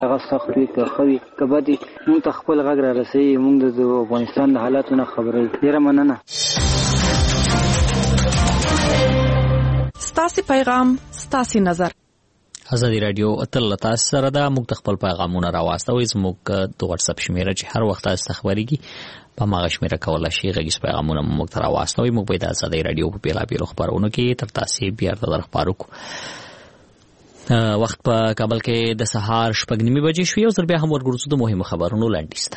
هغه سخت وي که ښه وي که بد وي مونږ ته خپل غږ را رسوي. مونږ د افغانستان د حالاتو نه خبروي. ډېره مننه. ستاسې پیغام ستاسې نظر. ازادي رادیو تل تاسو سره ده. موږ خپل پیغامونه راوستوي. زموږ د واتس اپ شمیره چې هر وخت تاسو خبرېږي په ماغه شمیره کولای شي غږیز پیغامونه موږ ته راوستوي. موږ به د ازادي رادیو په بیلابیلو خبرونو کې تر تاسو بیا در خبرو کو. وخت په کابل کې د سهار 6:30 بجې شوې او بیا هم ورګرځو د مهمو خبرونو لاندې.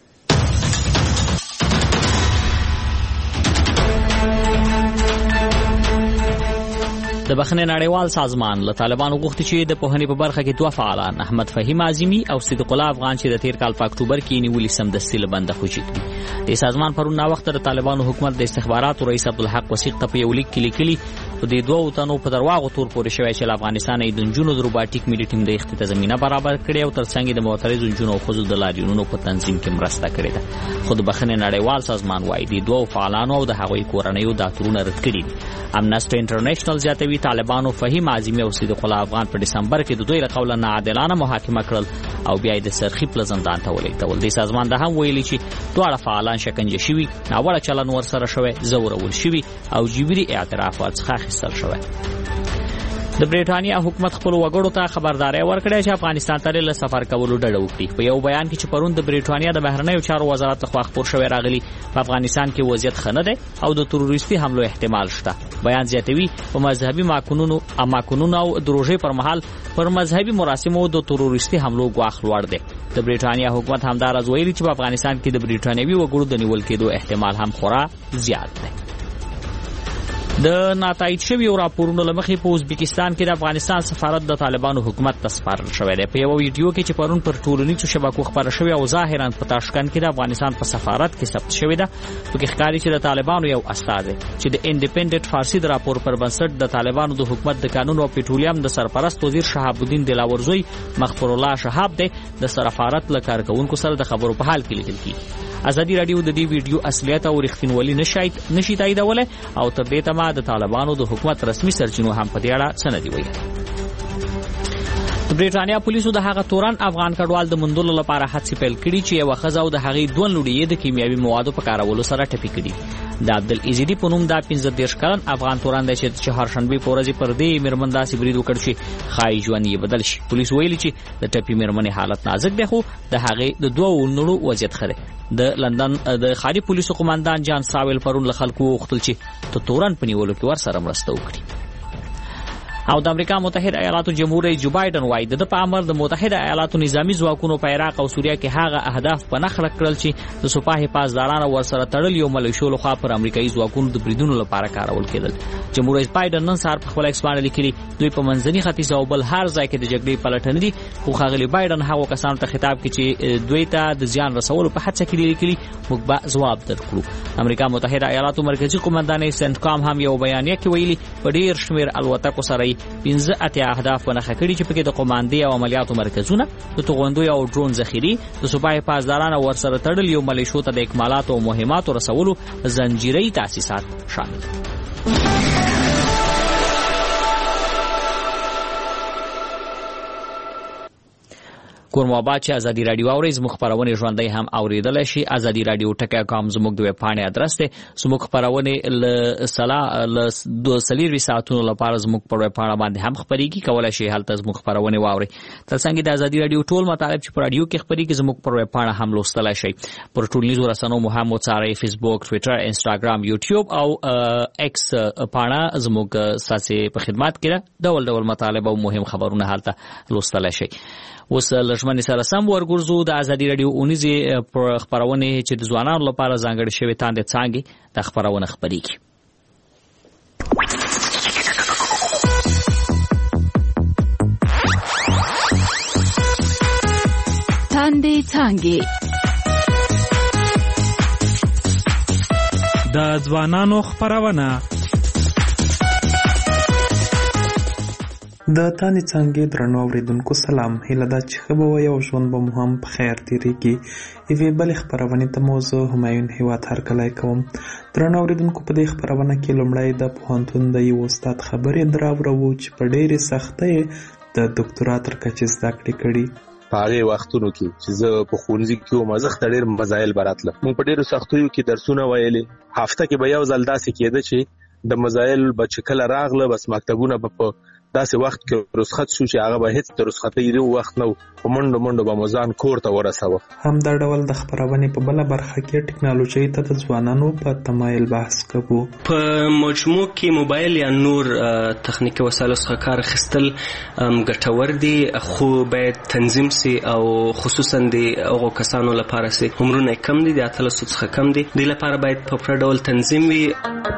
د بخښنې نړیوال سازمان له طالبانو غوښتي چې د پوهنې په برخه کې دوه فعالان احمد فهیم اعظمي او صدیق الله افغان چې د تیر کال په اکتوبر کې نیولې سمدستي له بنده خوشي کړي. د سازمان پرون نا وخت د طالبانو حکومت د استخباراتو رئیس عبدالحق وثیق ته په یو لیک کې لیکلي په دې دوه تنو په درواغو تور پورې شوی چې افغانستان یې د نجونو د روباټیک ملي ټیم د اختیار زمينه برابر کړي او ترڅنګ د معترض نجونو او ښځو د لاریونونو په تنظیم کې مرسته کړې ده. خو د بخښنې نړیوال سازمان وايي د دوه فعالانو او د هغوی کورنیو د اترونه رد کړي دي. امنسټي انټرنیشنل زیاتوي طالبانو فهیم اعظمي او صدیق الله افغان په دسمبر کې د دوی له قوله ناعادلانه محاکمه کړل او بیا د سرخی پل زندان ته ولېږدول. د سازمان د هم ویلي چې دواړه فعالان شکنجه شوي، ناوړه چلن ورسره شوی، زورول شوي او جبري اعترافات څخه اخیستل شوی. د بریټانیا حکومت خپل وګړو ته خبرداري ورکړه چې افغانستان ته له سفر کولو ډډه وکړي. په یو بیان کې چې پرون د بریټانیا د بهرنیو چارو وزارت لخوا خبر شوی راغلی په افغانستان کې وضعیت ښه نه دی او د تروریستي حملو احتمال شته. بیان زیاتوي په مذهبي ماکونونو او د روژې پر مهال پر مذهبي مراسمو د تروریستي حملو ګواښ لوړ دی. د بریټانیا حکومت همدارز ویلي چې په افغانستان کې د بریټانیوي وګړو د نیول کېدو احتمال هم خورا زیات دی. د ناتایید شوی راپورونو لمخې په ازبکستان کې د افغانستان سفارت د طالبانو حکومت ته سپارل شوی دی. په یو ویډیو کې چې پرون پر ټولنیزو شبکو خبره شوی او ظاهرا په تاشکند کې د افغانستان په سفارت کې ثبت شوی ده، په کې ښکاري چې د طالبانو یو استاد چې د انډیپندنت فارسی د راپور پر بنسټ د طالبانو د حکومت د قانون او پټرولیم د سرپرست وزیر شهاب الدین دلاورزوی مغفور الله شهاب دی د سفارت له کارکونکو سره د خبرو په حال کې لیدل کیږي. ازادي رادیو د دې ویډیو اصلیت او رښتینولي نشي تاییدولای او تر دې تمه د طالبانو د حکومت رسمي سرچینو هم په دې اړه څه نه دی ویلي. د بریټانیا پولیسو د هغه تورن افغان کډوال د مندلو لپاره هڅې پیل کړي چې یو خزه او د هغې دوه لوډۍ د کیمیاوي موادو په کارولو سره ټپي کړي. د عبدالعزیزي په نوم دا 15 کلن افغان تورن دی چې چهارشنبه په ورځ پر دې میرمن داسې برید وکړ چې خای ژوند یې بدل شي. پولیس ویلي چې د ټپي میرمنې حالت نازک دی خو د هغې د دوه ولنړو وضعیت ښه دی. د لندن د خاري پولیسو قومندان جان ساویل پرون له خلکو وغوښتل چې د تورن په نیولو کې ورسره مرسته وکړي. او د امریکا متحده ایالاتو جمهور رئیس جو بایدن وایي د په امر د متحده ایالاتو نظامی ځواکونو په عراق او سوریه کې هغه اهداف په نښه کړل چې د سپاه پاسدارانو ورسره تړل یو ملیشو لخوا پر امریکایي ځواکونو د بریدونو لپاره کارول کېدل. جمهور رئیس بایدن نن سهار په خپل ایکس باندې لیکلي دوی په منځني ختیځ او بل هر ځای کې د جګړې پلټنې دي. خو ښاغلي بایدن هغو کسانو ته خطاب کوي چې دوی ته د زیان رسولو په هڅه کې لیکلي موږ به ځواب درکړو. امریکا متحده ایالاتو مرکزی قومندان سنت کام هم یو بیانیه کې ویلي په ډیر شمیر الوتکو سره 15 اهداف ونښه کړي چې پکې د قوماندې او عملیاتو مرکزونه، د توغندو او ډرون ذخیرې، د سپاه پاسدارانو ورسره تړل یو ملیشو ته د اکمالاتو او مهماتو رسولو زنجیري تاسیسات شامل دي. کوم آباد چې ازادي رادیو اوري زموږ خبرونه ژوندۍ هم اوریدل شي. ازادي رادیو ټکا.com زموږ د ویب پاڼې ادرس دی. زموږ خبرونه ل 2 ساعتونو لپاره زموږ په ویب پاڼه باندې هم خبريږي. کولای شي هلته زموږ خبرونه واوري. ترڅنګ د ازادي رادیو ټول مطالب چې په رادیو کې خبريږي زموږ په ویب پاڼه هم لوستلای شي. پر ټولنیزو رسنیو مو هم وڅارئ: فیسبوک، ټوئیټر، انسټاګرام، یوټیوب او ایکس پاڼه زموږ ساسي په خدمت کې ده. ډول مطالب او مهم خبرونه هلته لوستلای شي. اوس لږمن سره سم ورګرځو د ازادي رادیو اونیزي خبرونه چې د ځوانانو لپاره ځانګړي شوی تاندې څنګه د خبرونه خبريږي. تاندې څنګه د ځوانانو خبرونه د تانې څنګه درنو اوریدونکو سلام. هیله ده چې ښه به وي او ژوند به مو هم په خیر تېرېږي. یوې بلې خپرونې ته مو زه همایون هیواد هرکلی کوم. درنو اوریدونکو په دې خپرونه کې لومړی د پوهنتون د یو استاد خبرې دراوړو چې په ډېرې سختۍ د دکترا تر کچې زده کړې کړي. په هغه وختونو کې چې زه په ښوونځي کې وم زه ډېر مزایل براتله موږ په ډېرو سختیو کې درسونه ویلې هفته کې به یو ځل داسې کېده چې د مزایل به چې کله راغله بس مکتبونه به په داسې وخت کې رخصت شو چې هغه به هیڅ د رخصتۍ وخت نه په منډو به مزان کور ته ورساوه. هم دا ډول د خبرونې په بله برخه کې ټکنالوژي ته د ځوانانو په تمایل بحث کوو. په مجموع کې موبایل یا نور تخنیکي وسایلو څخه کار اخیستل ګټور دي خو باید تنظیم سي او خصوصا د هغو کسانو لپاره سي عمرونه کم دي د 18 څخه کم دي د لپاره باید په پوره ډول تنظیم وي.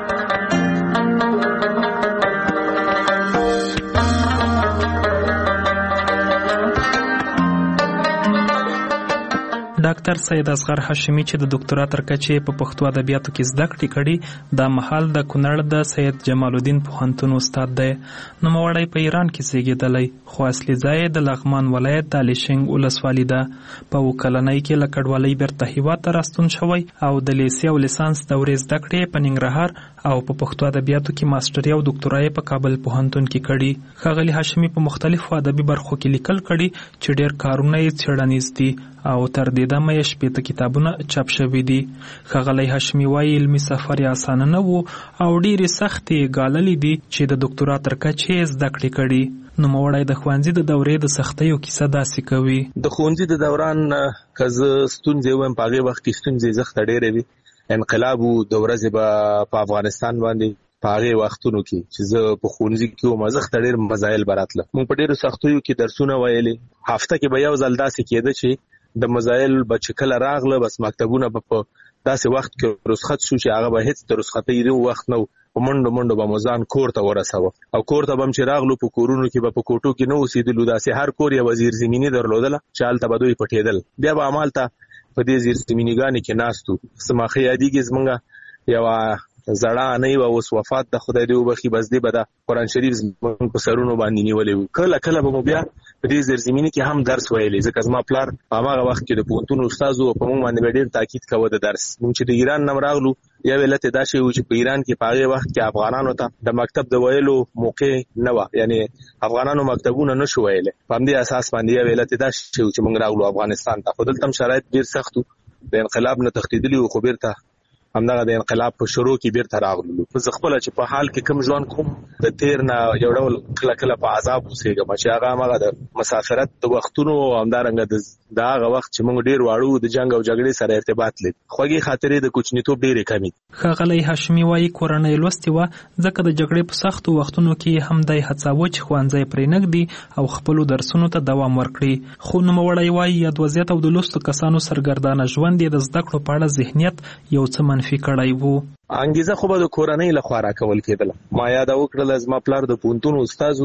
ډاکټر سید اصغر هاشمي چې د ډاکټرا تر کچې په پښتو ادبیاتو کې زده کړې کړي د مهال د کونړ د سید جمال الدین پوهنتون استاد دی. نوموړی په ایران کې زیږېدلی خو اصلي ځای د لغمان ولایت د الیشنګ ولسوالي ده. په 9 کلنۍ کې له کډوالۍ بیرته هیواد ته راستون شوی او د لیسې او لیسانس دورې زده کړې په ننګرهار او په پښتو ادبیاتو کې ماستري او ډاکټرا په کابل پوهنتون کې کړي. ښاغلي هاشمي په مختلفو ادبي برخو کې لیکل کړي چې ډېر کارونه یې څېړنیز دي او تر دې دمه یې 15 کتابونه چاپ شوي دي. ښاغلی هاشمي وایي علمي سفر یې اسانه نه و او ډېرې سختې ګاللې دي چې د ډاکټرا تر کچې یې زده کړې کړي. نوموړی د ښوونځي د دورې د سختیو کیسه داسې کوي. د ښوونځي د دوران که زه ستونزې وایم په هغې وخت کې ستونزې زښته ډېرې وي. انقلاب و د ورځې به په افغانستان باندې په هغې وختونو کې چې زه په ښوونځي کې وم زښته ډېر مزایل براتله موږ په ډېرو سختیو کې درسونه ویلې هفته کې به یو ځل داسې کېده چې د مزایل به چې کله راغله بس مکتبونه به په داسې وخت کې رخصت شو چې هغه به هیڅ د رخصتۍ وخت نه په منډو به مزان کور ته ورساوه او کور ته به هم چې راغلو په کورونو کې به په کوټو کې نه اوسېدلو داسې هر کور یې وزیر زمیني درلودله چې هلته به دوی پټېدل بیا به همالته په دې زیر زمینیګانې کې ناست وو. زما ښه یادېږي زمونږ یوه زړه انۍ وه اوس وفات ده خدای دې وبخي بس دې به د قرآن شریف زمونږ په سرونو باندې نیولی وو. کله به مو بیا په دې زیرزمیني کې هم درس ویلی ځکه زما پلار په هماغه وخت کې د پوهنتون استاد و په موږ باندې به ډېر تاکید کوه د درس. موږ چې د ایران نه راغلو یو علت یې دا شی و چې په ایران کې په هغې وخت کې افغانانو ته د مکتب د ویلو موقع نه وه یعنې افغانانو مکتبونه نه شو ویلی په همدې اساس باندې یو علت یې دا شی و چې موږ راغلو افغانستان ته. خو دلته هم شرایط ډېر سخت و د انقلاب نه تښتېدلي وو خو بیرته همدغه د انقلاب په شروع کې بیرته راغلو. زه خپله چې په حال کې کوم ژوند کوم د تیر نه یو ډول کله په عذاب اوسېږم چې هغه همغه د مسافرت د وختونو او همدارنګه د هغه وخت چې موږ ډېر واړو د جنګ او جګړې سره ارتباط لري خوږې خاطرې د کوچنیتوب ډېرې کمې. ښاغلی هاشمي وایي کورنۍ لوستې وه ځکه د جګړې په سختو وختونو کې هم دی هڅاوه چې ښوونځی پرې نږدي او خپلو درسونو ته دوام ورکړي. خو نوموړی وایي یاد وضعیت او د لوستو کسانو سرګردانه ژوند یې د زده کړو په اړه ذهنیت یو څه منفي کړی وو. انګیزه خو به د کورنۍ لخوا راکول کېدله. ما یاده وکړله زما پلار د پوهنتون استاد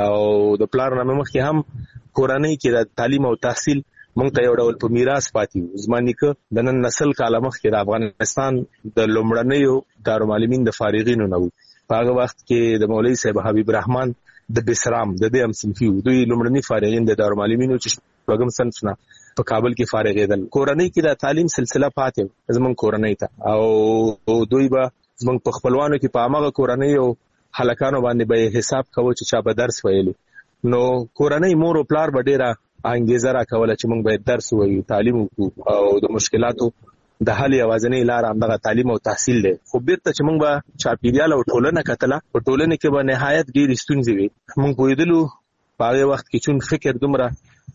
او د پلار نه مخکې هم کورنۍ کې د تعلیم او تحصیل موږ ته یو ډول په میراث پاتې وو. زما نیکه د نن نسل کاله مخکې د افغانستان د لومړنیو دارالمعلمین د فارغینو نه و. په هغه وخت کې د مولوي صاحب حبیب رحمان د بسرام د دې هم صنفي وو. دوی لومړني فارغین د دارالمعلمینو چې شپږم صنف نه په کابل کې فارغېدل. کورنۍ کې د تعلیم سلسله پاتې زمونږ کورنۍ ته او دوی به زمونږ په خپلوانو کې په هماغه کورنۍ او هلکانو باندې به حساب کوو چې چا به درس ویلو. نو کورنۍ مور او پلار به ډېره انګیزه راکوله چې موږ باید درس ووایو تعلیم وکړو او د مشکلاتو د حل یوازینۍ لاره همدغه تعلیم او تحصیل دی. خو بیرته چې موږ به چاپېریال او ټولنه کتله په ټولنه کې به نهایت ډېرې ستونزې وي. موږ پوهېدلو په هغې وخت کې چون فکر دومره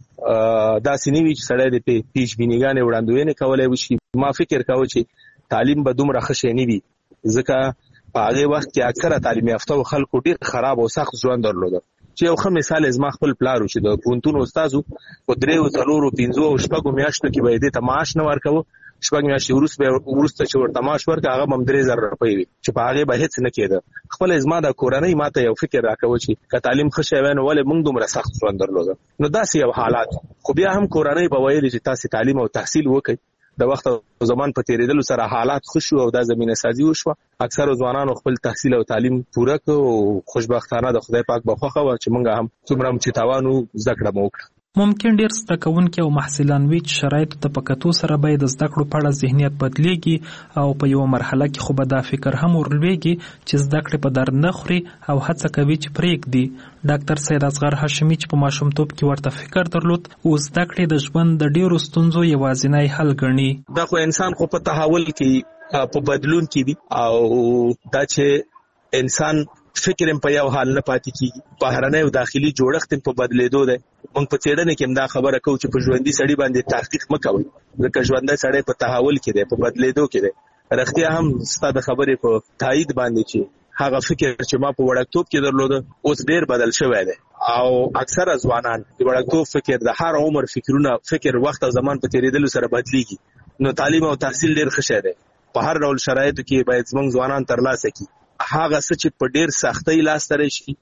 داسې نه وي چې سړی د پیشبینیګانې وړاندوینې کولی وشي. ما فکر کوه چې تعلیم به دومره ښه شی نه وي ځکه په هغې وخت کې اکثره تعلیم یافته خلکو ډېر خراب او سخت ژوند درلوده. چې یو ښه مثال زما خپل پلار و چې د پوهنتون استاد و په 3 4 5 او 6 میاشتو کې به یې دې ته معاش نه ورکوه. 6 میاشتې وروسته چې ورته معاش ورکړه هغه به هم 3000 روپۍ وي چې په هغې به هېڅ نه کېده. خپله زما د کورنۍ ما ته یو فکر راکوه چې که تعلیم ښه شی وی نو ولې موږ دومره سخت ژوند درلوده. نو داسې یو حالات خو بیا هم کورنۍ به ویلې چې تاسې تعلیم او تحصیل وکړئ. د وخت او زمان په تېرېدلو سره حالات ښه شو او دا زمینه سازي وشوه. اکثرو ځوانانو خپل تحصیل او تعلیم پوره کړ او خوشبختانه د خدای پاک به خوښه وه چې موږ هم څومره چې توان و زده کړه مو وکړه. ممکن ډیر زده کوونکي او محصلان وي چې شرایطو ته په کتو سره به د زده کړو په اړه ذهنیت بدلیږي او په یوه مرحله کې خو به دا فکر هم ورلویږي چې زده کړې په درد نه خوري او هڅه کوي چې پرېږدي. ډاکټر سید اصغر هاشمي چې په ماشومتوب کې ورته فکر درلود اوس زده کړې د ژوند د ډیرو ستونزو یوازینی حل ګڼي. دا خو انسان خو په تحول کې په بدلون کې دي او دا چې انسان فکر په یو حال نه پاتې کیږي، بهرنی او داخلي جوړښت په بدلیدو دی. موږ په څېړنه کې دا خبره کوو چې په ژوندۍ سړي باندې تحقیق مکوئ، ځکه ژوندۍ سړی په تحول کې دی، په بدلیدو کې دی. رښتیا هم ستا د خبرې په تایید باندې چې هغه فکر چې ما په وړکتوب کې درلود اوس ډیر بدل شوی دی او اکثره ځوانان د وړکتوب فکر د هر عمر فکر وخت او زمان په تیریدلو سره بدلیږي. نو تعلیم او تحصیل ډیر ښه شی دی، په هر ډول شرایطو کې باید زموږ ځوانان ترلاسه کړي. هغه څه چې په ډیر سختۍ لاس ته راشي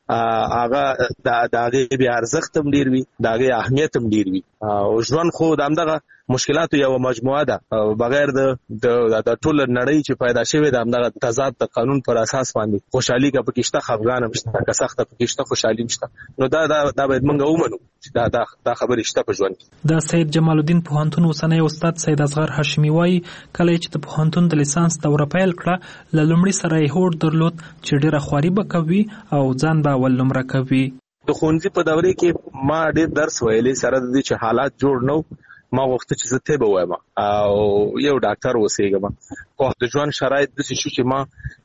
هغه د هغې بیا ارزښت هم ډیر وي، د هغې اهمیت هم ډیر وي. او ژوند خو د همدغه مشکلاتو یو مجموعه ده، بغیر د ټول نړۍ چې پیدا شوې ده همدغه تضاد د قانون پر اساس باندې خوشحالي که پکې شته خفګان هم شته، که سخته پکې شته خوشحالي هم شته. نو دا باید موږ ومنو چې دا خبرې شته په ژوند کې. د سید جمال الدین پوهنتون اوسنی استاد سید اصغر هاشمي وایي کله چې د پوهنتون د لیسانس دوره پیل کړه له لومړي سره یې هوډ درلود چې ډېره خواري به کوي او ځان به اول نمره کوي. د ښوونځي په دورې کې ما ډېر درس ویلی، سره د دې چې حالات جوړ نه و. ما غوښته چې زه طب ووایم او یو ډاکټر اوسېږم. خو د ژوند شرایط داسې شو چې ما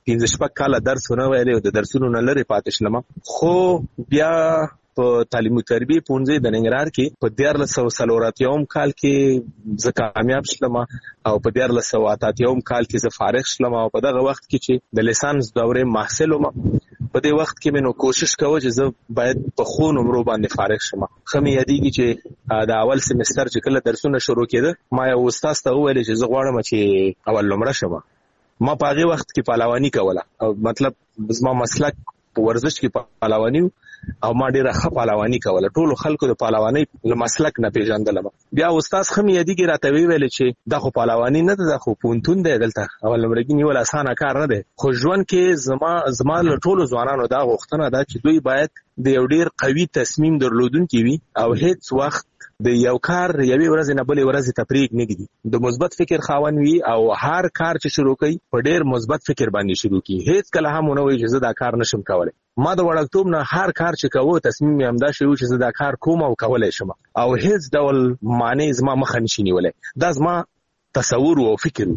15 کاله درس ونه ویلی او د درسونو نه لرې پاتې شلم. خو بیا په تعلیم او تربیه پوهنځي د ننګرهار کې په 1384 کال کې زه کامیاب شلم او په 1388 کال کې زه فارغ شلم. او په دغه وخت کې چې د لیسانس دورې محصل وم، په دې وخت کې مې نو کوشش کوه چې زه باید په ښو نمرو باندې فارغ شم. ښه مې یادېږي چې د اول سمستر چې کله درسونه شروع کېده ما یو استاد ته وویل چې زه غواړم چې اول نمره شم. ما په هغې وخت کې پهلواني کوله، مطلب زما مسلک په ورزش کې پهلواني او ما ډیره ښه پهلواني کوله، ټولو خلکو د پهلوانۍ له مسلک نه پیژندلم. بیا استاد ښه مې یادېږي راته ویل چې دا خو پهلواني نه ده، دا خو پوهنتون دی، دلته اول نمرګي نیول اسانه کار نه دی. خو ژوند کې زما له ټولو ځوانانو دا غوښتنه ده چې دوی باید د یو ډیر قوي تصمیم درلودونکي وي او هیڅ وخت د یو کار یوې ورځې نه بلې ورځې ته پرېږ نه ږدي، د مثبت فکر خاوند وي او هر کار چې شروع کوي په ډیر مثبت فکر باندې شروع کوي. هیڅ کله هم ونه وایي چې زه دا کار نشم کولی. ما د وړکتوب نه هر کار چې کوو تصمیم یې همدا شی و چې زه دا کار کوم او کولی شم او هیڅ ډول معنی زما مخه نشي نیولی. دا زما تصور او فکر و.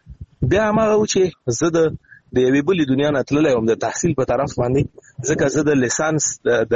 بیا هماغه و چې زه د یوې بلې دنیا نه تللی وم د تحصیل په طرف باندې، ځکه زه د لیسانس د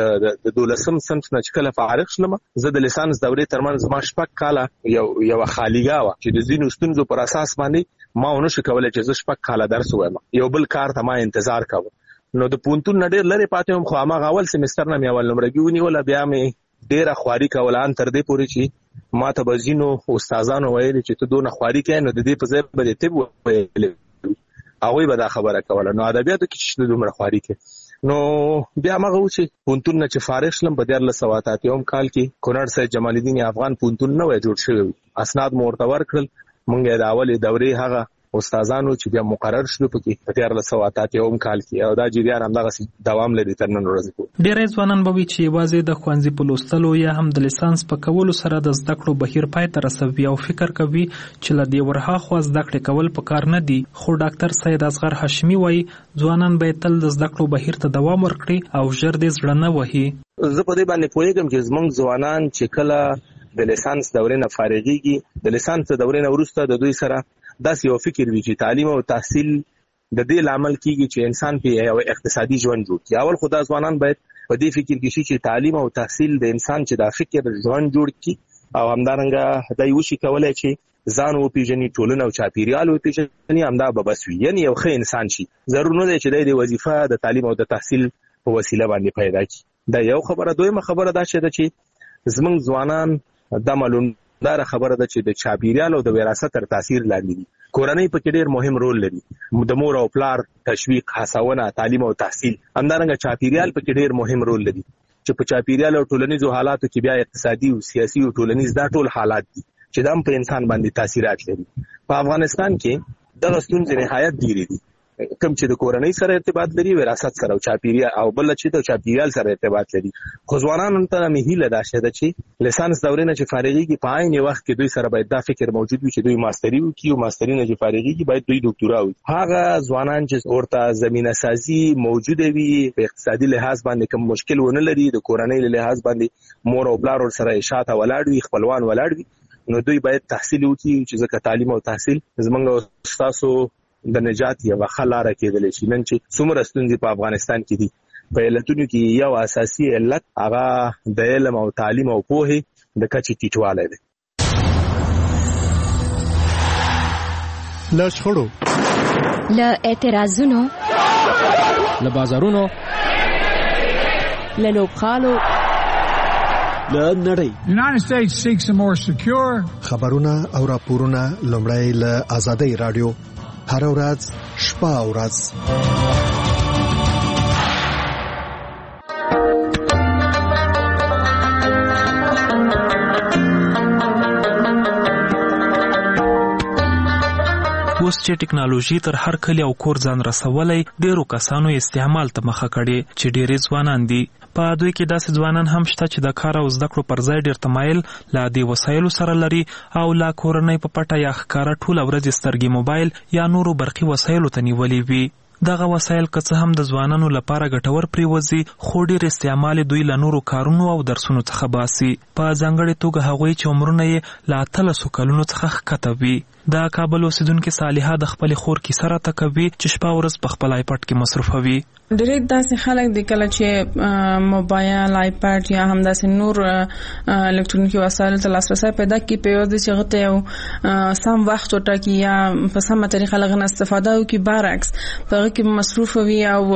12 صنف نه چې کله فارغ شلم، زه د لیسانس دورې ترمنځ زما 6 کاله یوه خالیګاه وه چې د ځینو ستونزو پر اساس باندې ما ونشو کولی چې زه 6 کاله درس ووایم. یو بل کار ته ما انتظار کوه. نو د پوهنتون نه ډېر لرې پاتې وم، خو هماغه اول سمستر نه مې اول نمرګي ونیوله. بیا مې ډېره خواري کوله ان تر دې پورې چې ما ته به ځینو استادانو ویلي چې ته دونه خواري کوې نو د دې په ځای به دې طب وویلې، هغوی به دا خبره کوله. نو ادبیاتو کې چې دومره خواري کوي. نو بیا هماغه و چې پوهنتون نه چې فارغ شلم په 1388 کال کې کونړ سید جمال الدین افغان پوهنتون نه وی جوړ شوی، اسناد مو ورته ورکړل. موږ یې د اولې دورې هغه استادانو چې بیا مقرر شلو پکې په 1388 کال کې او دا جریان همدغسې دوام لري تر نن ورځې پورې. ډېری ځوانان به وي چې یوازې د ښوونځي په لوستلو یا هم د لیسانس په کولو سره د زده کړو بهیر پای ته رسوي او فکر کوي چې له دې ورهاخوا زده کړې کول پکار نه دي. خو ډاکټر سید اصغر هاشمي وایي ځوانان باید تل د زده کړو بهیر ته دوام ورکړي او ژر دې زړه نه وهي. زه په دې باندې پوهېږم چې زموږ ځوانان چې کله د لیسانس دورې نه فارغېږي، د لیسانس دورې نه وروسته د دوی سره داسې یو فکر وي چې تعلیم او تحصیل د دې لامل کیږي چې انسان په یو اقتصادي ژوند جوړ کړي. اول خو دا ځوانان باید په دې فکر کې شي چې تعلیم او تحصیل د انسان چې دا فکر ژوند جوړ کړي او همدارنګه دا یو شي کولی چې ځان وپېژني، ټولنه او چاپیریال وپېژني، همدا به بس وي، یعنې یو ښه انسان شي. ضرور نه دی چې دی د وظیفه د تعلیم او د تحصیل په وسیله باندې پیدا کړي. دا یو خبره. دویمه خبره دا چې زموږ ځوانان دا معلومداره خبره ده چې د چاپیریال او د وراثت تر تاثیر لاندې دي. کورنۍ پکې ډېر مهم رول لري، د مور او پلار تشویق، هڅونه، تعلیم او تحصیل. همدارنګه چاپیریال پکې ډېر مهم رول لري چې په چاپیریال او ټولنیزو حالاتو کې بیا اقتصادي او سیاسي او ټولنیز دا ټول حالات دي چې دا هم په انسان باندې تاثیرات لري. په افغانستان کې دغه ستونزې نهایت ډېرې دي. کوم چې د کورنۍ سره ارتباط لري، وراثت سره او چاپیریال، او بل چې د چاپیریال سره ارتباط لري. خو ځوانانو ته مې هیله ده چې لیسانس دورې نه چې فارغيږي په عین وخت کې دوی سره باید دا فکر موجود وي چې دوی ماستری وکړي، او ماستری نه چې فارغيږي باید دوی ډاکټورا وکړي. هغه ځوانان چې ورته زمينه سازي موجوده وي، په اقتصادي لحاظ باندې کوم مشکل ونه لري، د کورنۍ له لحاظ باندې مور او پلار سره شاته ولاړ وي، خپلوان ولاړ وي، نو دوی باید تحصیل وکړي چې ځکه تعلیم او تحصیل زمونږ استادو د نجات یو خلاره کېدل شي. نن چې څومره ستونزې په افغانستان کې دي، په علتونو کې یو اساسي علت هغه د علم او تعلیم او پوهې د کچې ټیټوالی دی. له شخړو، له اعتراضونو، له بازارونو، له لوبخالو، له نړۍ. United States seeks a more secure. خبرونه او راپورونه لومړی له آزادۍ رادیو، هر ورځ شپه او ورځ. اوس چې ټکنالوژي تر هر کلی او کور ځان رسولای، ډیرو کسانو استعمال ته مخه کړي چې ډیری ځوانان دي. په دوی کې داسې ځوانان هم شته چې د کار او زده کړو پر ځای ډیر تمایل لا دی وسایلو سره لري، او لا کورنۍ په پټه یا ښکارا ټول ورځ سترګې موبایل یا نورو برقي وسایلو ته نیولې وي. دغه وسایل که څه هم د ځوانانو لپاره ګټور پریوزي، خو ډیر استعمال دوی له نورو کارونو او درسونو څخه باسي، په ځانګړې توګه هغوی چې عمرونه یې له 13 کلونو څخه ښکته وي. د کابل اوسیدونکو صالحه د خپل خور کیسه راته کوي چې شپه ورځ په خپل آیپډ کې مصروفوي. ډېر داسې خلک د کله چې موبایل، آیپډ یا هم داسې نور الکترونیکي وسایل ته لاسرسی پیدا کړي، په یو د چې غته یو سم وخت وټاکي یا په سمه طریقه لغنه استفاده وکړي، برعکس په هغه کې مصروف وي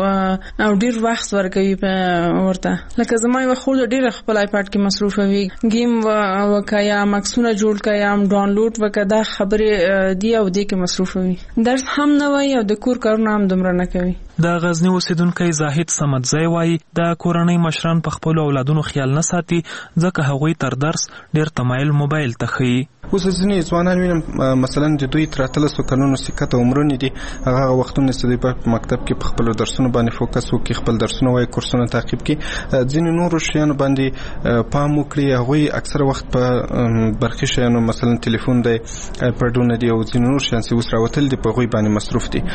او ډېر وخت ورکوي ورته. لکه زما یو خور ډېر خپل آیپډ کې مصروف وي، گیم وکیا، مکسونه جوړ کیا، ډاونلوډ وکړه، دا خبرې دی او دې کې مصروف وي. درس هم نه وایي او د کور کارونه هم دومره نه کوي. د غزنی اوسیدونکی زاهد صمدزی وایي د کورنۍ مشران په خپل اولادونو خیال نه ساتي، ځکه هغوی تر درس ډیر تمایل موبایل ته ښیي. اوس ځینې ځوانان وینم مثلا د دوی تر 13 کلونو سکته عمرونه دي، هغه وختونه چې دوی په مکتب کې په خپل درسونو باندې فوکس وکړي، خپل درسونه وایي، کورسونه تعقیب کړي، ځینې نورو شیانو باندې پام وکړي. هغوی اکثره وخت په برقي شیانو مثلا تلیفون دی، آیپډونه دي او ځینې نور شیان چې اوس راوتل دي په هغوی باندې مصروف دي.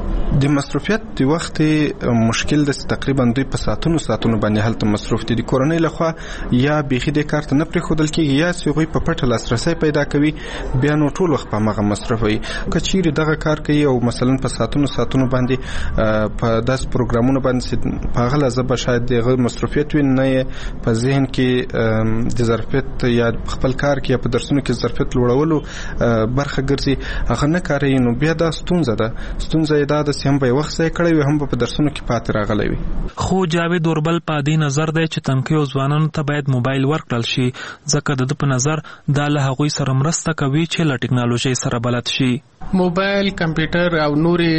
د مصروفیت د وخت مشکل د تقریبا دوی په ساعتونو باندې هلته مصروف دي. د کورنۍ لخوا یا بیخي د کار ته نه پرېښودل کېږي، یا چې هغوی په پټه لاسرسی پیدا کوي، بیا نو ټول وخت په هماغه مصروف وي. که چیرې دغه کار کوي او مثلا په ساعتونو باندې په داسې پروګرامونو باندې په هغه لحظه به شاید دغه مصروفیت وي، نه یې په ذهن کې د ظرفیت یا خپل کار کې یا په درسونو کې ظرفیت لوړولو برخه ګرځي، هغه نه کاروي، نو بیا دا ستونزه ده. ستونزه یې دا ده هم به وخت ځای کړی وي، هم په درسونو کې پاتې راغلی وي. خو جاوید اوربل په دې نظر دی چې تنکیو ځوانانو ته باید موبایل ورکړل شي، ځکه د په نظر دا له هغوی سره مرسته کوي چې له ټکنالوژۍ سره بلد شي. موبایل، کمپیوټر او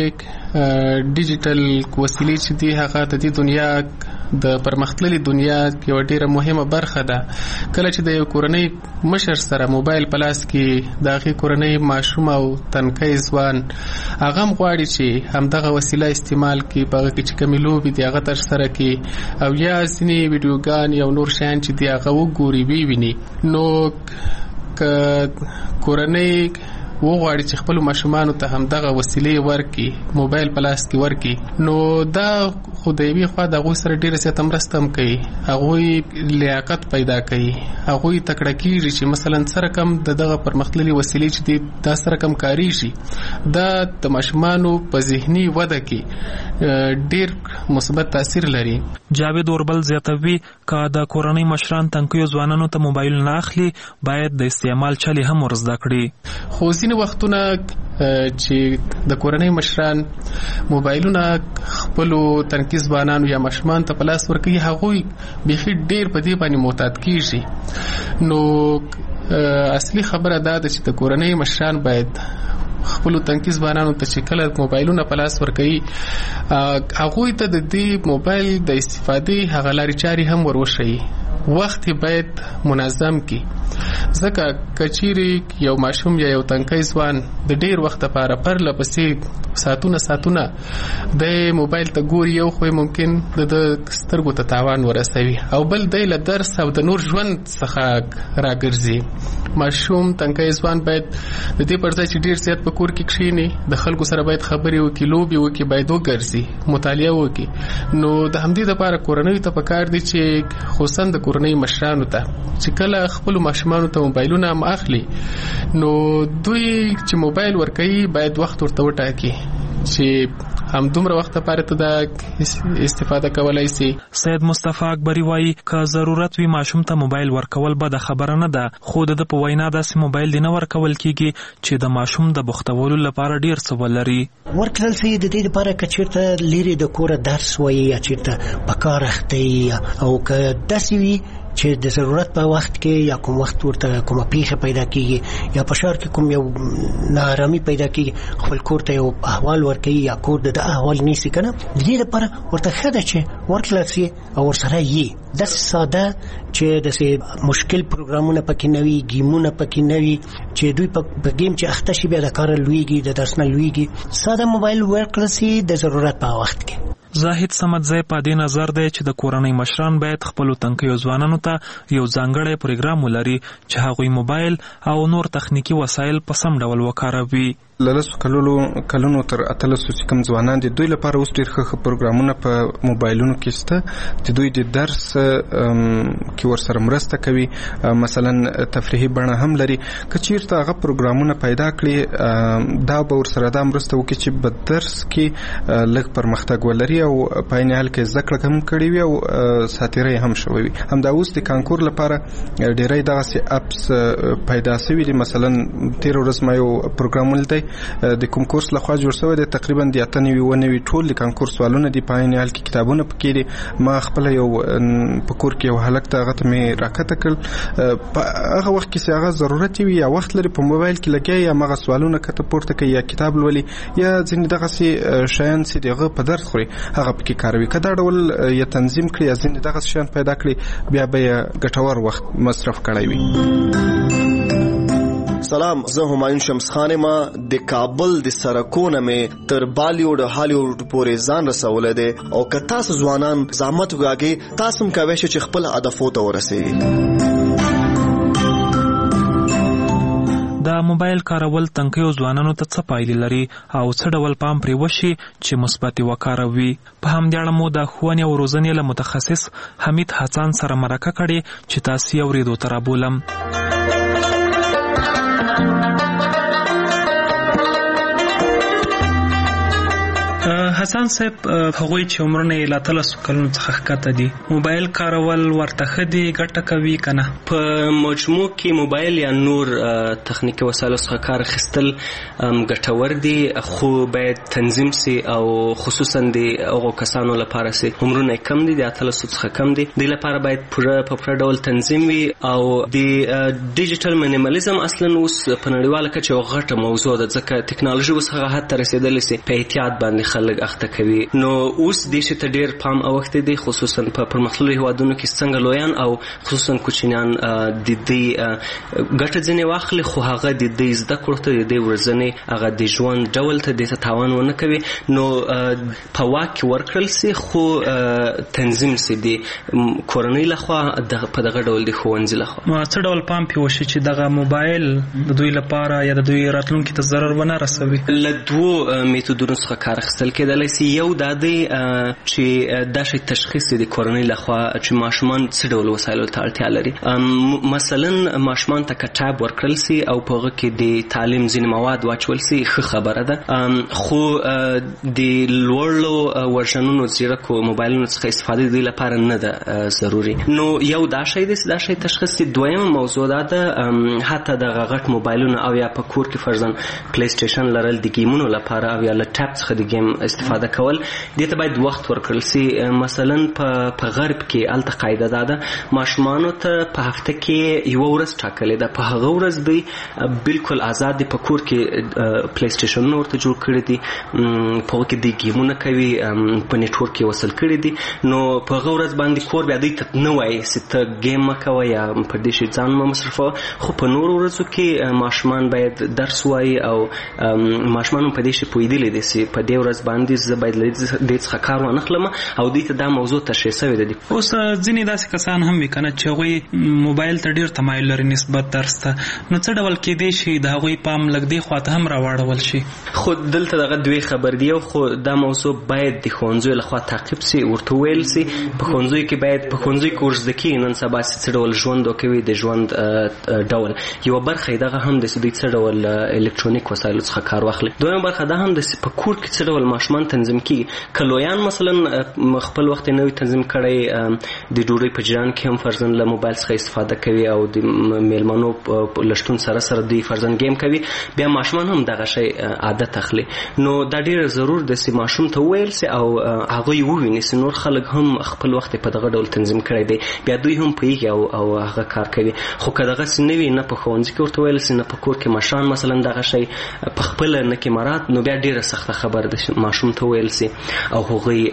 نورې ډیجیټل وسیلې چې دي هغه د دې دنیا د پرمختللي دنیا یو ډیره مهمه برخه ده. کله چې د یو کورنۍ مشر سره موبایل په لاس کې د هغې کورنۍ ماشوم او تنکی ځوان هغه هم غواړي چې همدغه وسیله استعمال کړي، په هغه کې چې کومې لوبې دي هغه ترسره کړي، او یا ځینې ویډیوګان یا نور شیان چې دي هغه وګوري، وویني. نو که کورنۍ وغواړي چې خپل ماشومانو ته هم دغه وسیلې ورکړي، موبایل په لاس کې ورکړي، نو دا خو د یوې خوا د هغوی سره ډېره زیاته مرسته هم کوي، هغوی لیاقت پیدا کوي، هغوی تکړه کېږي چې مثلا سره کم دغه پرمختللي وسیلې چې دي دا سره کم کاریږي. دا د ماشومانو په ذهني وده کې ډېر مثبت تاثیر لري. جاوید اوربل زیاتوي که د کورنۍ مشران تنکیو ځوانانو ته موبایل نه اخلي، باید د استعمال چلې هم ور زده کړي. خو ځینې وختونه چې د کورنۍ مشران موبایلونه خپلو تنکي ځوانانو یا ماشومان ته په لاس ورکوي، هغوی بیخي ډېر په دې باندې معتاد کېږي. نو اصلي خبره دا ده چې د کورنۍ مشران باید خپلو تنکي ځوانانو ته چې کله موبایلونه په لاس ورکوي، هغوی ته د دې موبایل د استفادې هغه لارې چارې هم ور وښیي. وخت باید منظم کی ځکه کچيري یو ماشوم یا یو تنکي ځوان د ډیر وخت لپاره پرله پسې ساعتونه د موبایل ته ګوري یو خو ممکن د سترګو ته تاوان ورسوي او بل د له درس او د نور ژوند څخه راګرځي ماشوم تنکي ځوان باید د دې پر ځای چې ډیر زیات په کور کې کښینی د خلکو سره باید خبرې وکړي لوبي وکړي باید وګرځي مطالعه وکړي نو د همدې لپاره کورنۍ ته پکار دي چې خصوصا د کورنۍ مشرانو ته چې کله خپل ماشومان ته موبایلونه هم اخلي نو دوی چې موبایل ورکوي باید وخت ورته وټاکي چې هم دومره وخت لپاره ته د استفاده کولای شي. سید مصطفی اکبری وایي که ضرورت وي ماشوم ته موبایل ورکول به د خبره نه ده خو د په وینا داسې موبایل دی نه ورکول کیږي چې د ماشوم د بوختولو لپاره ډیر څه ولري. ورکړل شي د دې لپاره چې چیرته لري د کور درس وایي یا چیرته په کار اخته او که داسې وي چې د ضرورت په وخت کې یا کوم وخت ورته کومه پیښه پیدا کیږي یا په شهر کې کوم یو ناارامي پیدا کیږي خپل کور ته یو احوال ورکوي یا کور د احوال نیسي کنه د دې لپاره ورته ښه ده چې ورکړل شي او ورسره یې داسې ساده چې داسې مشکل پروګرامونه پکې نه وي ګیمونه پکې نه وي چې دوی په ګیم چې اخته شي بیا د کار لویږي د درس نه لویږي ساده موبایل ورکړل شي د ضرورت په وخت کې. زاهد سمدزی په دې نظر دی چې د کورنۍ مشران باید خپل تنکیو ځوانانو ته یو ځانګړی پروګرام ولري چې هغوی موبایل او نور تخنیکی وسایل په سم ډول وکاروي. لسو کلونو تر 18 چې کوم ځوانان دي دوی لپاره اوس ډېر ښه پروګرامونه په موبایلونو کې شته چې دوی د درس کې ورسره مرسته کوي مثلا تفریحي بڼه هم لري که چیرته هغه پروګرامونه پیدا کړي دا به ورسره دا مرسته وکړي چې په درس کې لږ پرمختګ ولري او په عین حال کې زده کړه هم کړې وي او ساتیري هم شوی وي. همدا اوس د کانکور لپاره ډېرې دغسې اپس پیدا شوي دي مثلا تیر ورځ ما یو پروګرام ولیدی د کوم کورس لخوا جوړ شوی دی تقریبا د 98 ټول د کانکور سوالونه دي په عین حال کې کتابونه پکې دي ما خپل یو په کور کې یو هلک ته هغه ته مې راکته کړل په هغه وخت کې چې هغه ضرورت وي یا وخت لري په موبایل کې لګي یا هغه سوالونه کته پورته کوي یا کتاب لولي یا ځینې دغه شیان چې دغه په درس خوري هغه پکې کاروي کدا ډول یا تنظیم کړي یا ځینې دغه شیان پیدا کړي بیا به ګټور وخت مصرف کړی وي. سلام زه همایون شمس خان ما د کابل د سرکونه مې تر بالیوډ هالیوډ پورې ځان رسولې ده او که تاسو ځوانان زحمت وکړئ تاسو هم کولی شئ چې خپل هدفو ته ورسېږئ. د موبایل کارول تنکیو ځوانانو ته څه پایلې لري او څه ډول پام پرې وشي چې مثبت وکاروي. په همدې اړه مو د ښوونې او روزنې له متخصص حمید حسن سره مرکه کړې چې تاسو یې اورېدو ته رابولم. حسن صاحب هغوی چې عمرونه یې له 13 کلونو څخه ښکته دي موبایل کارول ورته ښه دي ګټه کوي که نه؟ په مجموع کې موبایل یا نور تخنیکي وسایلو څخه کار اخیستل ګټور دي خو باید تنظیم سي او خصوصا د هغو کسانو لپاره چې عمرونه یې کم دي د 13 څخه کم دي دوی لپاره باید په پوره ډول تنظیم وي او د ډیجیټل مینیمالیزم اصلا اوس په نړیواله کچه یوه غټه موضوع ده ځکه ټکنالوژي اوس هغه حد ته رسېدلې چې په احتیاط باندې خلک اخته کوي نو اوس دې شي ته ډیر پام اوخته دي خصوصا په پرمختللو هیوادونو کې څنګه لویان او خصوصا کوچنیان د دې ګټه ځنې واخلي خو هغه د دې زده کړو ته د دې ورځنې هغه د ژوند ډول ته د تاوان ونه کوي نو په واک ورکړل سي خو تنظیم سي دي کورنۍ لخوا په دغه ډول د ښوونځي لخوا څه ډول پام پې وشي چې دغه موبایل د دوی لپاره یا د دوی راتلونکي ته ضرر ونه رسوي؟ له دوو میتودونو څخه کار اخیستل کېدلی سي یو دا دی چې دا شی تشخیص د کورنۍ لخوا چې ماشومان څه ډول وسایلو ته اړتیا لري مثلا ماشومان ته کتاب ورکړل سي او په هغه کې د تعلیم ځینې مواد واچول سي ښه خبره ده خو د لوړو ورژنونو زیرکو موبایلونو څخه استفاده د دوی لپاره نه ده ضروري نو یو دا شی دی دا شی تشخیص دی. دویمه موضوع دا ده حتی دغه غټ موبایلونه او یا په کور کې فرضاً پلی سټیشن لرل د ګیمونو لپاره او یا له ټاپ څخه د ګیم استفاده استفاده کول دې ته باید وخت ورکړل سي. مثلا په غرب کې الته قاعده ده ماشومانو ته په هفته کې یو ورځ ټاکلې ده، په هغه ورځ دوی بالکل آزاد دي، په کور کې پلی سټیشن ورته جوړ کړی دي، په هغه کې د ګیمونه کوي، په نیټورک کې وصل کړی دي. نو په هغه ورځ باندې کور بیا دوی ته نه وایي چې ته ګیم مه کوه یا په دې شي ځان مه مصرفوه، خو په نورو ورځو کې ماشومان باید درس وایي او ماشومان په دې شي پوهېدلی دي چې په دې ورځ باندې زه باید له دې څخه کار وانخلم او دوی ته دا موضوع تشریح شوې ده. اوس ځینې داسې کسان هم وي که نه چې هغوی موبایل ته ډېر تمایل لري نسبت درس ته، نو څه ډول کېدی شي د هغوی پام لږ دې خوا ته هم راواړول شي؟ خو دلته دغه دوی خبر دی، خو دا موضوع باید د ښوونځیو لخوا تعقیب سي، ورته ویل سي په ښوونځیو کې باید په ښوونځیو کې ورزده کېږي نن سبا څه ډول ژوند وکوي، د ژوند ډول یوه برخه یې دغه هم ده چې دوی څه ډول الکترونیک وسایلو څخه کار واخلي. دویمه برخه دا هم ده چې په کور کې څه ډول ماشومان تنظیم کېږي. که لویان مثلا خپل وخت یې نه وي تنظیم کړی، د ډوډۍ په جریان کې هم فرضاً له موبایل څخه استفاده کوي او د میلمنو له شتون سره سره دوی فرضاً ګیم کوي، بیا ماشومان هم دغه شی عادت اخلي. نو دا ډېر ضرور ده چې ماشوم ته وویل سي او هغوی وویني چې نور خلک هم خپل وخت په دغه ډول تنظیم کړی دی، بیا دوی هم پوهېږي او هغه کار کوي. خو که دغسې نه وي، نه په ښوونځي کې ورته ویل سي، نه په کور کې مشران مثلا دغه شی په خپله نه کې مراد، نو بیا ډېره سخته خبره ده چې ماشوم ته ویل سي او هغوی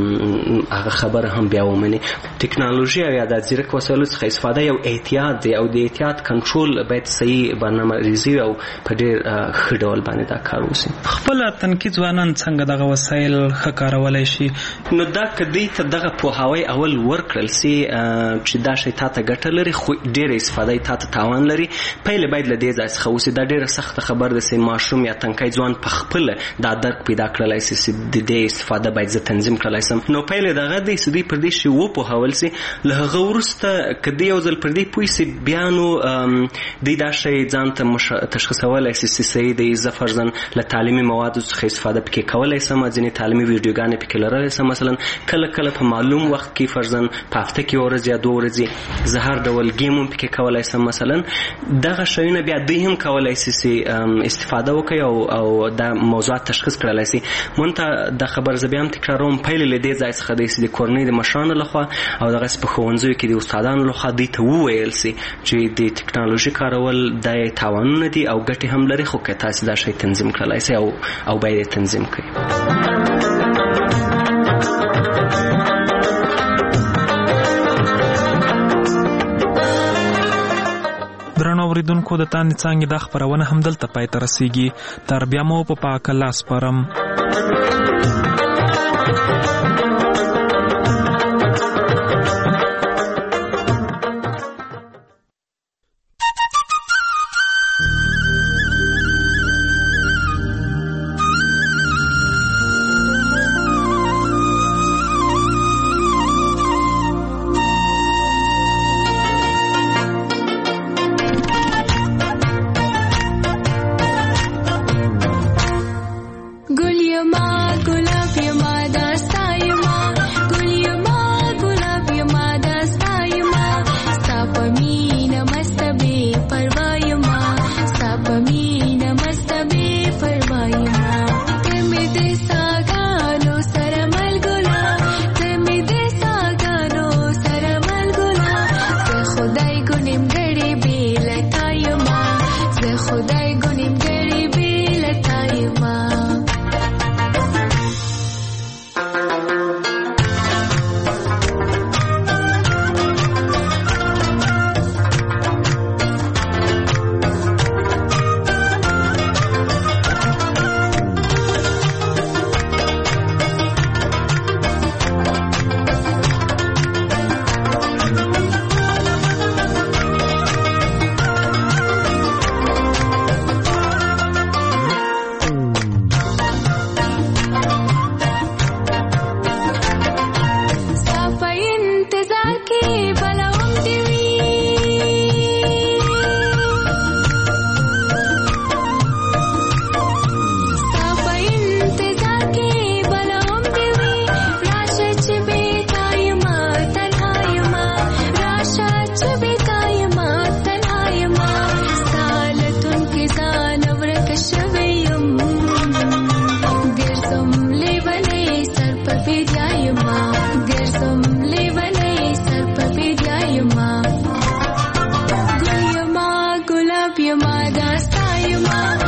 هغه خبره هم بیا ومني. ټکنالوژي او یا د ځیرک وسایلو څخه استفاده یو احتیاط دی او د احتیاط کنټرول باید صحیح برنامه‌ریزي او په ډېر ښه ډول باندې دا کار وشي. خپله تنکي ځوانان څنګه دغه وسایل ښه کارولی شي؟ نو دا که دوی ته دغه پوهاوی اول ورکړل سي چې دا شی تا ته ګټه لري خو ډېره استفاده یې تا ته تاوان لري، پیل باید له دې ځای څخه وسي. دا ډېره سخته خبر ده چې ماشوم یا تنکی ځوان په خپله دا درک پیدا کړلی سي چې د دې استفاده باید زه تنظیم کړلی سم. نو پیل یې دغه دی چې دوی پر دې شي وپوهول سي. له هغه وروسته که دوی یو ځل پر دې پوه سي، بیا نو دوی دا شی ځان ته تشخیصولی سي چې صحیح دی، زه فرضاً له تعلیمي موادو څخه استفاده پکې کولی سم، ځینې تعلیمي ویډیوګانې پکې لرلی سم، مثلا کله کله په معلوم وخت کې فرضاً په هفته کې یوه ورځ یا دوه ورځې زه هر ډول ګیم هم پکې کولی سم. مثلا دغه شیونه بیا دوی هم کولی سي چې استفاده وکړي او دا موضوعات تشخیص کړلی سي. مونږ ته دا خبر زه بیا هم تکراروم، پیل له دې ځای څخه دی چې د کورنۍ د مشرانو لخوا او دغسې په ښوونځیو کې د استادانو لخوا دوی ته وویل سي چې د ټکنالوژي کارول دا یې تاوانونه دي او ګټې هم لري، خو که تاسې دا شی تنظیم کړلی سي او باید یې تنظیم کړئ. درنو اوریدونکو، د تاندې څانګې دا خپرونه همدلته پای ته رسیږي. تر بیا مو په پاک الله سپارم. गुल यमा गुलाब यमा दास्ता यमा یما داستا یما